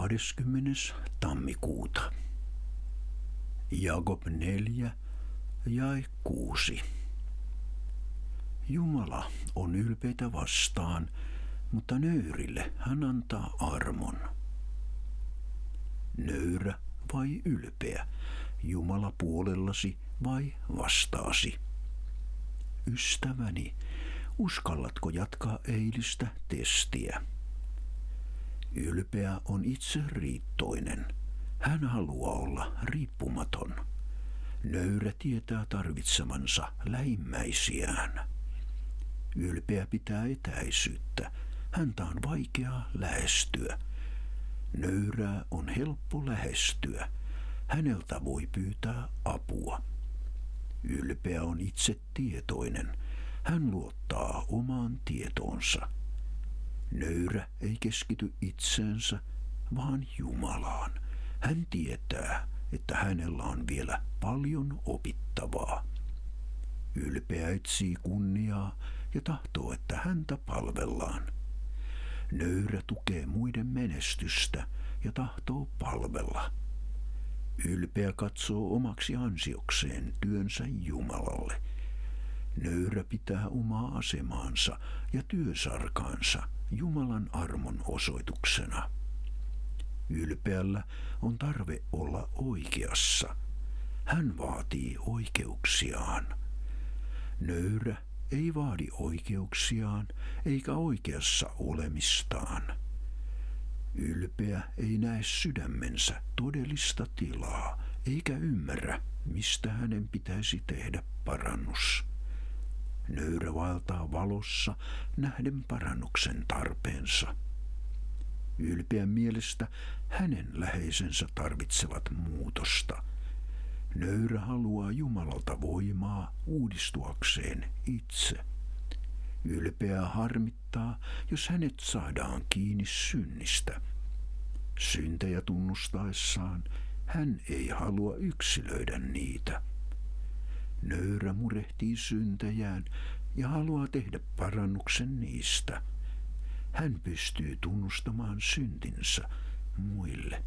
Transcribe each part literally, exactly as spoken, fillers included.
kahdeskymmenes tammikuuta. Jaakob neljä, jae kuusi. Jumala on ylpeitä vastaan, mutta nöyrille hän antaa armon. Nöyrä vai ylpeä, Jumala puolellasi vai vastaasi? Ystäväni, uskallatko jatkaa eilistä testiä? Ylpeä on itseriittoinen. Hän haluaa olla riippumaton. Nöyrä tietää tarvitsemansa lähimmäisiään. Ylpeä pitää etäisyyttä. Häntä on vaikeaa lähestyä. Nöyrää on helppo lähestyä. Häneltä voi pyytää apua. Ylpeä on itsetietoinen. Hän luottaa omaan tietoonsa. Nöyrä ei keskity itseensä, vaan Jumalaan. Hän tietää, että hänellä on vielä paljon opittavaa. Ylpeä etsii kunniaa ja tahtoo, että häntä palvellaan. Nöyrä tukee muiden menestystä ja tahtoo palvella. Ylpeä katsoo omaksi ansiokseen työnsä Jumalalle. Nöyrä pitää omaa asemaansa ja työsarkaansa Jumalan armon osoituksena. Ylpeällä on tarve olla oikeassa. Hän vaatii oikeuksiaan. Nöyrä ei vaadi oikeuksiaan eikä oikeassa olemistaan. Ylpeä ei näe sydämensä todellista tilaa eikä ymmärrä, mistä hänen pitäisi tehdä parannus. Nöyrä vaeltaa valossa nähden parannuksen tarpeensa. Ylpeän mielestä hänen läheisensä tarvitsevat muutosta. Nöyrä haluaa Jumalalta voimaa uudistuakseen itse. Ylpeä harmittaa, jos hänet saadaan kiinni synnistä. Syntejä tunnustaessaan hän ei halua yksilöidä niitä. Nöyrä murehtii syntejään ja haluaa tehdä parannuksen niistä. Hän pystyy tunnustamaan syntinsä muille.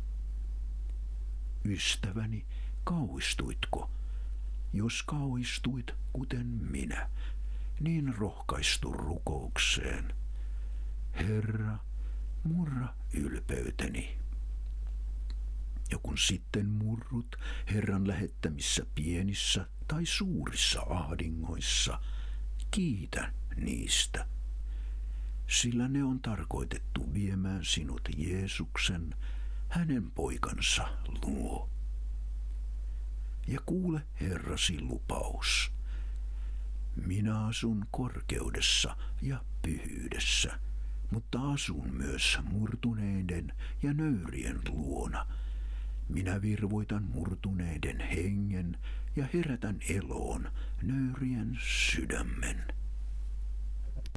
Ystäväni, kauhistuitko? Jos kauhistuit kuten minä, niin rohkaistu rukoukseen. Herra, murra ylpeyteni. Ja kun sitten murrut Herran lähettämissä pienissä tai suurissa ahdingoissa, kiitä niistä. Sillä ne on tarkoitettu viemään sinut Jeesuksen, hänen poikansa luo. Ja kuule Herrasi lupaus. Minä asun korkeudessa ja pyhyydessä, mutta asun myös murtuneiden ja nöyrien luona. Minä virvoitan murtuneiden hengen ja herätän eloon nöyrien sydämen.